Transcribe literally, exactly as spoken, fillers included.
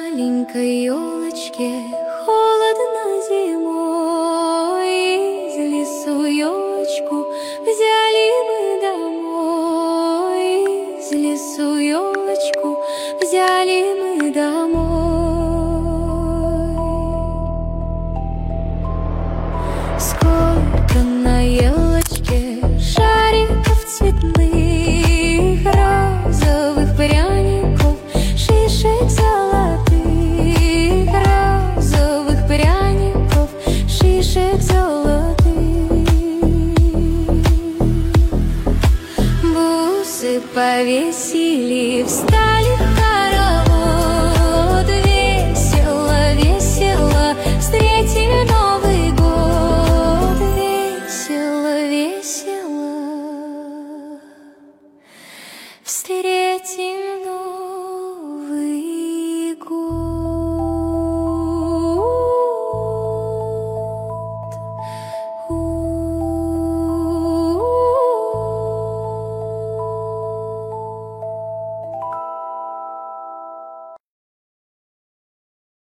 маленькой елочке холодно зимой. Из лесу елочку взяли мы домой. Из лесу елочку взяли мы домой.